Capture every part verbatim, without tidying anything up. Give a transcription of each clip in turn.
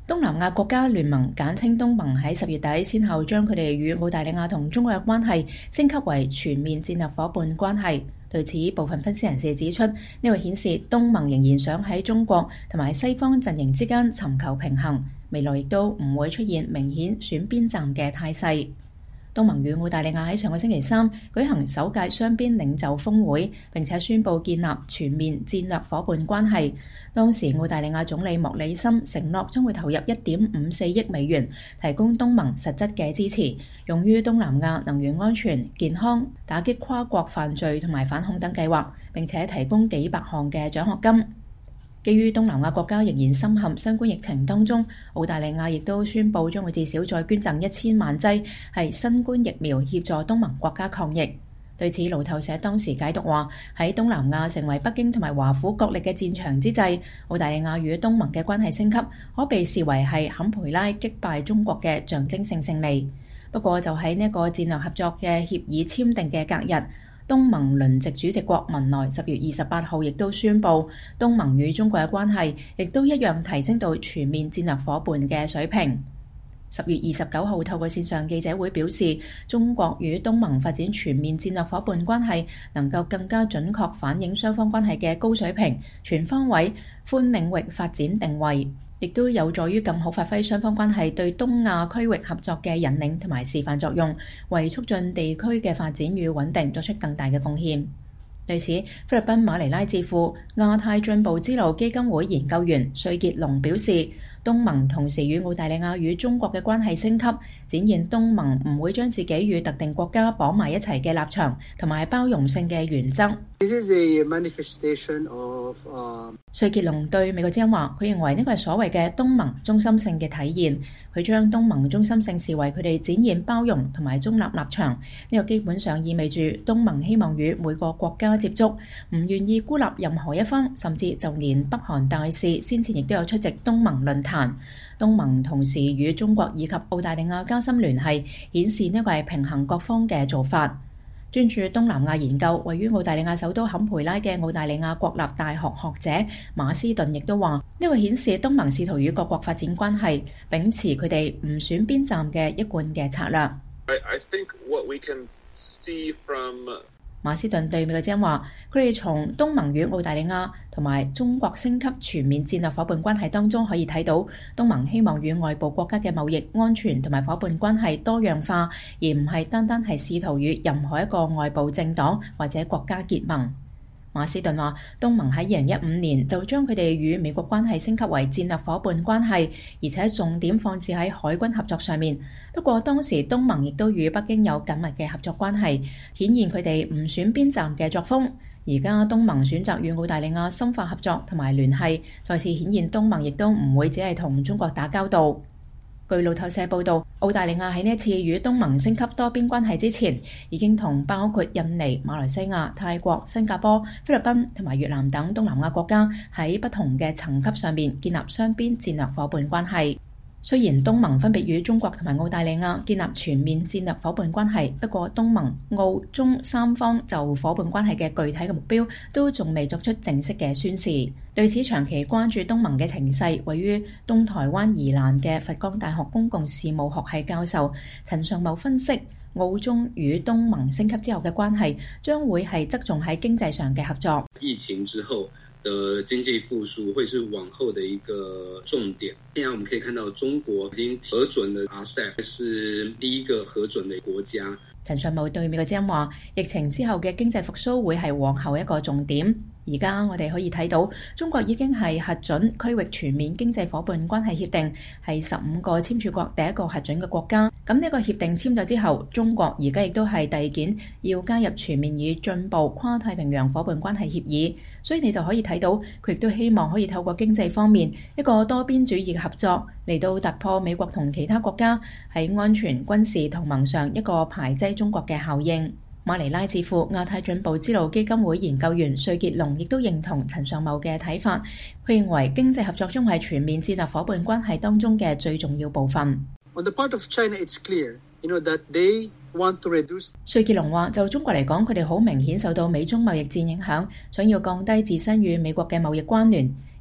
東南亞國家聯盟簡稱東盟喺十月底先後將佢哋與澳大利亞同中國嘅關係升級為全面戰略夥伴關係。對此，部分分析人士指出，呢個顯示東盟仍然想喺中國同埋西方陣營之間尋求平衡，未來亦都唔會出現明顯選邊站嘅態勢。東盟與澳大利亞喺上個星期三舉行首屆雙邊領袖峰會，並且宣布建立全面戰略夥伴關係。當時澳大利亞總理莫里森承諾將會投入一點五四億美元，提供東盟實質嘅支持，用於東南亞能源安全、健康、打擊跨國犯罪同埋反恐等計劃，並且提供幾百項嘅獎學金。基於東南亞國家仍然深陷新冠疫情當中，澳大利亞亦都宣布將會至少再捐贈一千萬劑係新冠疫苗協助東盟國家抗疫。對此，路透社當時解讀話，喺東南亞成為北京同埋華府角力嘅戰場之際，澳大利亞與東盟嘅關係升級，可被視為係坎培拉擊敗中國嘅象徵性勝利。不過就喺呢個戰略合作嘅協議簽訂嘅隔日，東盟輪值主席國文萊十月二十八號亦都宣布，東盟與中國嘅關係亦都一樣提升到全面戰略夥伴嘅水平。十月二十九號透過線上記者會表示，中國與東盟發展全面戰略夥伴關係，能夠更加準確反映雙方關係嘅高水平、全方位、寬領域發展定位，亦都有助於更好發揮雙方關係對東亞區域合作嘅引領同埋示範作用，為促進地區嘅發展與穩定作出更大嘅貢獻。對此，菲律賓馬尼拉智庫亞太進步之路基金會研究員瑞傑龍表示，東盟同時與澳大利亞與中國嘅關係升級，展現東盟唔會將自己與特定國家綁埋一齊嘅立場同埋包容性嘅原則。 This is a manifestation of, uh... 瑞傑龍對美國之音話，佢認為呢個係所謂嘅東盟中心性嘅體現。佢將東盟中心性視為佢哋展現包容同埋中立立場。呢個基本上意味住東盟希望與每個國家接觸，唔願意孤立任何一方，甚至就連北韓大使先前亦都有出席東盟論壇。東盟同時與中國以及澳大利亞加深聯繫，顯示呢個係平衡各方嘅做法。專注東南亞研究，位於澳大利亞首都坎培拉嘅澳大利亞國立大學學者馬斯頓亦都話，呢個顯示東盟試圖與各國發展關係，秉持佢哋唔選邊站嘅一貫嘅策略。 I, I think what we can see from... 馬斯頓對美國之音話，佢哋從東盟與澳大利亞同埋中國升級全面戰略夥伴關係當中可以睇到，東盟希望與外部國家嘅貿易、安全同埋夥伴關係多樣化，而唔係單單係試圖與任何一個外部政黨或者國家結盟。馬斯頓話，東盟喺二零一五年就將佢哋與美國關係升級為戰略夥伴關係，而且重點放置喺海軍合作上面。不過當時東盟亦都與北京有緊密嘅合作關係，顯現佢哋唔選邊站嘅作風。而家東盟選擇與澳大利亞深化合作同埋聯繫，再次顯現東盟亦都唔會只係同中國打交道。據路透社報道，澳大利亞喺呢一次與東盟升級多邊關係之前，已經同包括印尼、馬來西亞、泰國、新加坡、菲律賓同埋越南等東南亞國家喺不同嘅層級上面建立雙邊戰略夥伴關係。雖然東盟分別與中國同埋澳大利亞建立全面戰略夥伴關係，不過東盟、澳、中三方就夥伴關係嘅具體嘅目標都仲未作出正式嘅宣示。對此長期關注東盟嘅情勢，位於東台灣宜蘭嘅佛光大學公共事務學系教授陳尚茂分析，澳中與東盟升級之後嘅關係將會係側重喺經濟上嘅合作。 疫情之後的經濟復甦會是往後的一個重點。現在我們可以看到中國已經核准了 A S E P， 是第一個核准的國家。 陳尚茂對美國之音話，疫情之後嘅經濟復甦會係往後一個重點。而家我哋可以睇到，中國已經係核准區域全面經濟夥伴關係協定，係十五個簽署國第一個核准嘅國家。咁呢個協定簽咗之後，中國而家亦都係遞件要加入全面與進步跨太平洋夥伴關係協議。所以你就可以睇到，佢亦都希望可以透過經濟方面一個多邊主義嘅合作，嚟到突破美國同其他國家喺安全、軍事同盟上一個排擠中國嘅效應。馬尼拉智庫亞太進步之路基金會研究員瑞傑龍亦都認同陳尚茂嘅睇法，佢認為經濟合作將係全面戰略夥伴關係當中嘅最重要部分。 On the part of China, it's clear, you know, that they want to reduce. 瑞傑龍話：就中國嚟講，佢哋好明顯受到美中貿易戰影響，想要降低自身與美國嘅貿易關聯。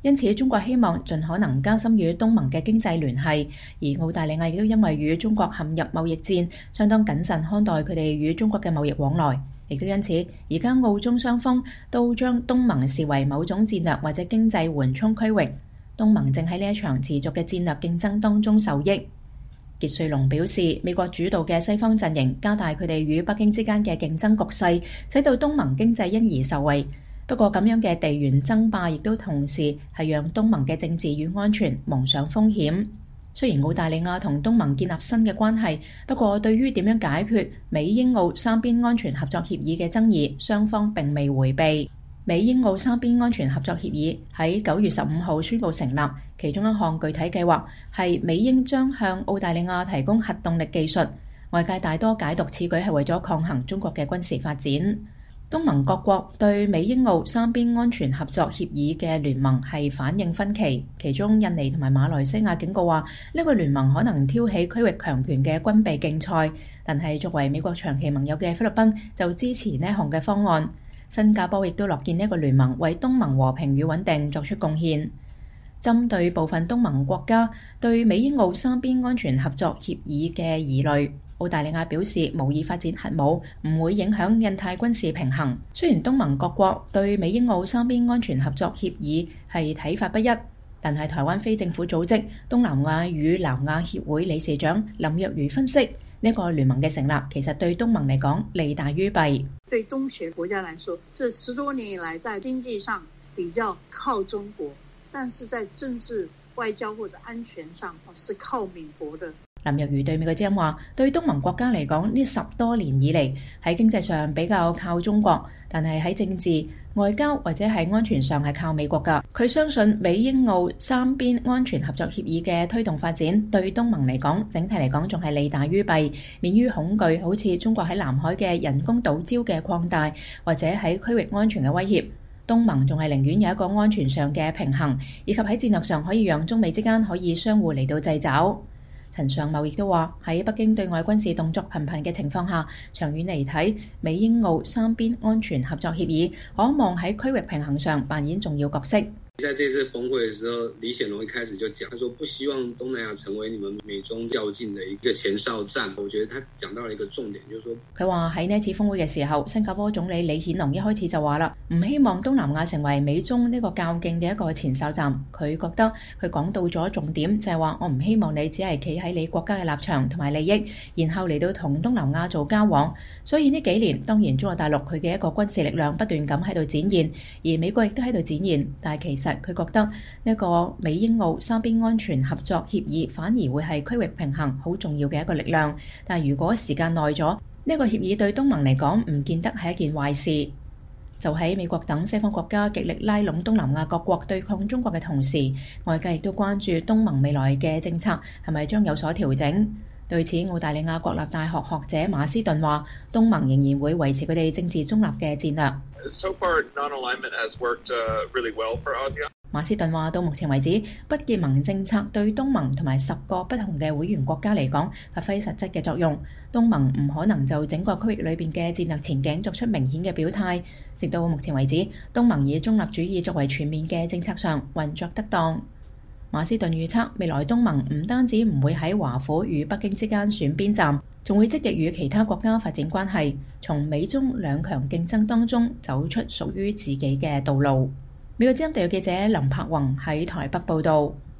因此中國希望盡可能加深與東盟嘅經濟聯繫，而澳大利亞亦都因為與中國陷入貿易戰，相當謹慎看待佢哋與中國嘅貿易往來，亦都因此而家澳中雙方都將東盟視為某種戰略或者經濟緩衝區域，東盟正喺呢一場持續嘅戰略競爭當中受益。傑瑞龍表示，美國主導嘅西方陣營加大佢哋與北京之間嘅競爭局勢，使到東盟經濟因而受惠。不過咁樣嘅地緣爭霸亦都同時係讓東盟嘅政治與安全蒙上風險。雖然澳大利亞同東盟建立新嘅關係，不過對於點樣解決美英澳三邊安全合作協議嘅爭議，雙方並未迴避。美英澳三邊安全合作協議喺九月十五號宣布成立，其中一項具體計劃係美英將向澳大利亞提供核動力技術。外界大多解讀此舉係為咗抗衡中國嘅軍事發展。東盟各國對美英澳三邊安全合作協議嘅聯盟係反應分歧，其中印尼同埋馬來西亞警告話呢個聯盟可能挑起區域強權嘅軍備競賽，但係作為美國長期盟友嘅菲律賓就支持呢項嘅方案。新加坡亦都樂見呢個聯盟為東盟和平與穩定作出貢獻。針對部分東盟國家對美英澳三邊安全合作協議嘅疑慮，澳大利亞表示無意發展核武，唔會影響印太軍事平衡。雖然東盟各國對美英澳三邊安全合作協議係睇法不一，但係台灣非政府組織東南亞與南亞協會理事長林若如分析，呢個聯盟嘅成立其實對東盟嚟講利大於弊。 對東協國家來說，這十多年以來在經濟上比較靠中國，但是在政治、外交或者安全上是靠美國的。 林若如對美國之音話，對東盟國家嚟講，呢十多年以嚟喺經濟上比較靠中國，但係喺政治、外交或者係安全上係靠美國㗎。佢相信美英澳三邊安全合作協議嘅推動發展，對東盟嚟講，整體嚟講仲係利大於弊，免於恐懼好似中國喺南海嘅人工島礁嘅擴大，或者喺區域安全嘅威脅。東盟仲係寧願有一個安全上嘅平衡，以及喺戰略上可以讓中美之間可以相互嚟到掣肘。陳尚茂亦都話，喺北京對外軍事動作頻頻嘅情況下，長遠嚟睇，美英澳三邊安全合作協議可望喺區域平衡上扮演重要角色。 在這次峰會的時候，李顯龍一開始就講，他說不希望東南亞成為你們美中較勁的一個前哨站。我覺得他講到了一個重點，就是說佢話喺呢次峰會嘅時候，新加坡總理李顯龍一開始就話啦，唔希望東南亞成為美中呢個較勁嘅一個前哨站。佢覺得佢講到咗重點，就係話我唔希望你只係企喺你國家嘅立場同埋利益，然後嚟到同東南亞做交往。所以呢幾年，當然中國大陸佢嘅一個軍事力量不斷咁喺度展現，而美國亦都喺度展現，但係其實佢覺得呢個美英澳三邊安全合作協議反而會係區域平衡好重要嘅一個力量。但係如果時間耐咗，呢個協議對東盟嚟講唔見得係一件壞事。就喺美國等西方國家極力拉攏東南亞各國對抗中國嘅同時，外界亦都關注東盟未來嘅政策係咪將有所調整。對此，澳大利亞國立大學學者馬斯頓話，東盟仍然會維持佢哋政治中立嘅戰略。 So far, non-alignment has worked, uh, really well for ASEAN. 馬斯頓話，到目前為止，不結盟政策對東盟同埋十個不同嘅會員國家嚟講，發揮實質嘅作用。東盟唔可能就整個區域裏邊嘅戰略前景作出明顯嘅表態。直到目前為止，東盟以中立主義作為全面嘅政策上運作得當。馬斯頓預測，未來東盟唔單止唔會喺華府與北京之間選邊站，仲會積極與其他國家發展關係，從美中兩強競爭當中走出屬於自己嘅道路。美國之音特約記者林柏宏喺台北報導。